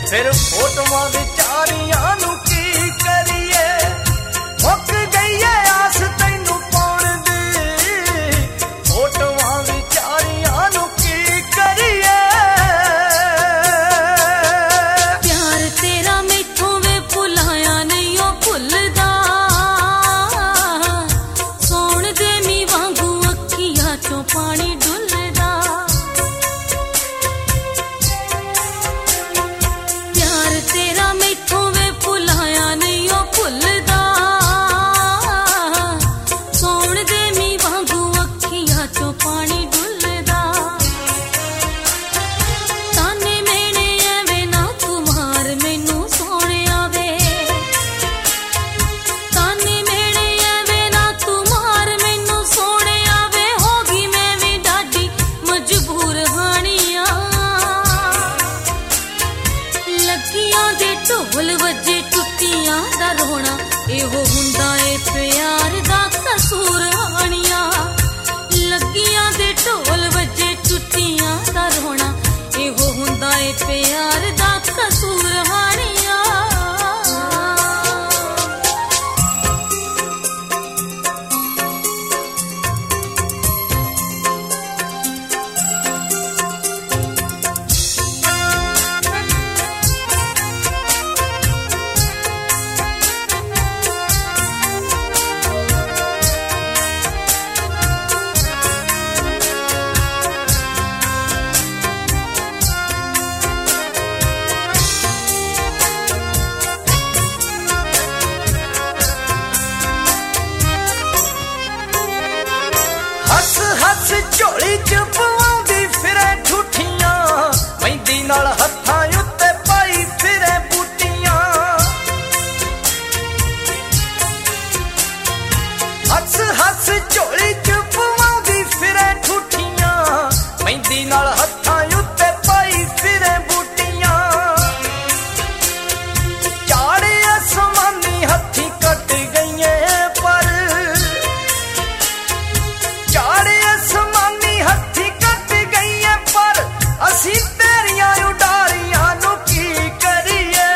फिर फोटोआं विचारियां नू की करिए मुक गई है आस तैनू पाउण दी फोटोआं विचारियां नू की करिए प्यार तेरा मैथों वे भुलाया नहीं ओ भुलदा सौण दे मी वांगू अखियां चों पानी डुलदा प्यार तेरा मैथों वे भुलाया नहीं ओ भुलदा सौण दे मी वांगू अखियां चों पानी डुलदा ताने मेने एवें ना तुम्हार मैनू सोहणिया वे ताने मेने एवें ना तुम्हार मैनू सोहणिया वे होगी मैं भी डाडी मजबूर हानिया लगियां दे ढोल वजे टुटियां दा रोना एहो हुंदा ए प्यार दा कसूर हानिया लगियां दे ढोल वजे टुटियां दा रोना एहो हुंदा ए प्यार दा कसूर हानिया हस हस झोली च पवाउंदी फिरे ठूठियां मेहंदी नाल हत्थां उत्ते पाई फिरे बूटियां हस हस झोली च पवाउंदी फिरे ठूठियां मेहंदी नाल हत्थां उत्ते पाई फिरे बूटियां चाड़े आसमानी हत्थी कट गईए पर चाड़े आसमानी हत्थी कट गई है पर असी तेरियां उडारियां नू की करिए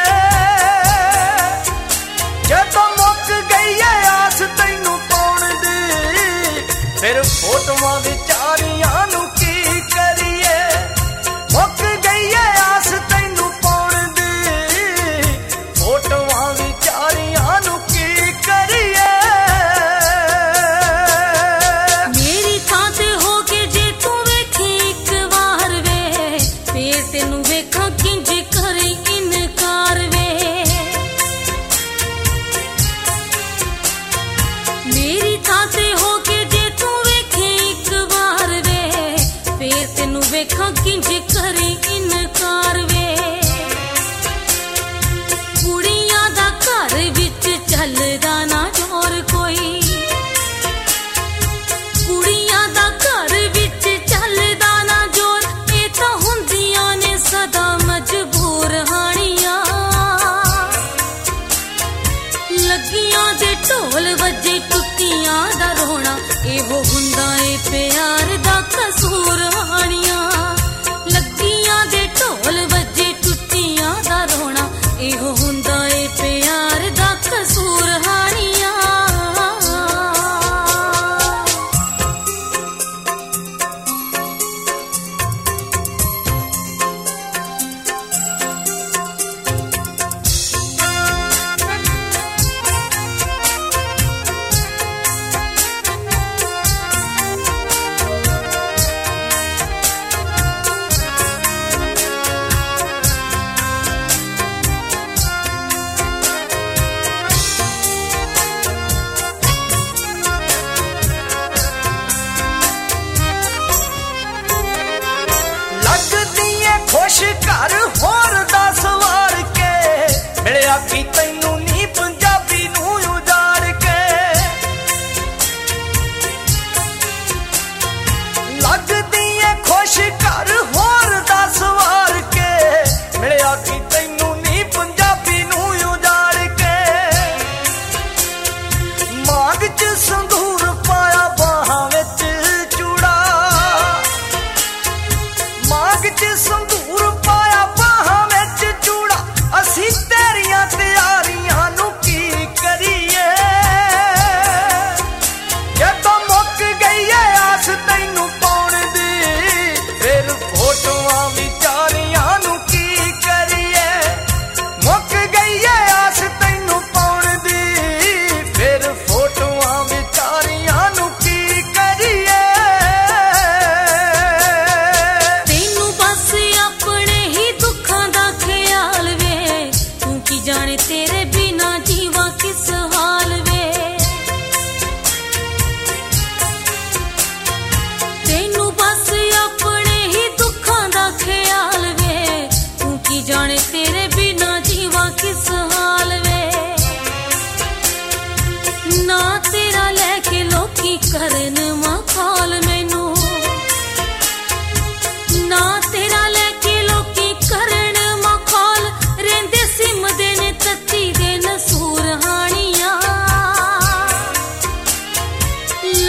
जदों मुक गई है आस तैनू पाउण दी फिर फोटोआं विचारियां नू की करिए मुक गई है आस तैनू पाउण दी फोटोआं विचारियां नू की करिए मेरी थां ते हो के जे तू वेखी इक वार वे फेर तेनू वेखां किंज करे इनकार वे मेरी थां ते हो के जे तू वेखी इक वार वे फेर तेनू वेखां किंज करे इनकार वे कुड़ियां दा घर विच चलदा ना जोर कोई कुड़ियां दा घर विच चलदा ना जोर ए तां हुंदियां ने सदा मजबूर हानियां लगियां दे ढोल वजे टुटियां दा रोना एहो हुंदा ए प्यार दा कसूर हानियां लगियां दे ढोल वजे टुटियां दा रोना एहो हुंदा ए प्यार दा कसूर हानियां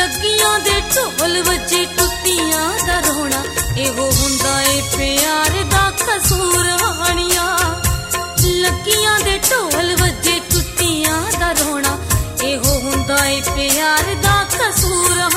ਲੱਗੀਆਂ ਦੇ ਢੋਲ ਵੱਜੇ ਟੁੱਟੀਆਂ ਦਾ ਰੋਣਾ ਇਹੋ ਹੁੰਦਾ ਏ ਪਿਆਰ ਦਾ ਕਸੂਰ ਹਾਣੀਆਂ ਲੱਗੀਆਂ ਦੇ ਢੋਲ ਵੱਜੇ ਟੁੱਟੀਆਂ ਦਾ ਰੋਣਾ ਇਹੋ ਹੁੰਦਾ ਏ ਪਿਆਰ ਦਾ ਕਸੂਰ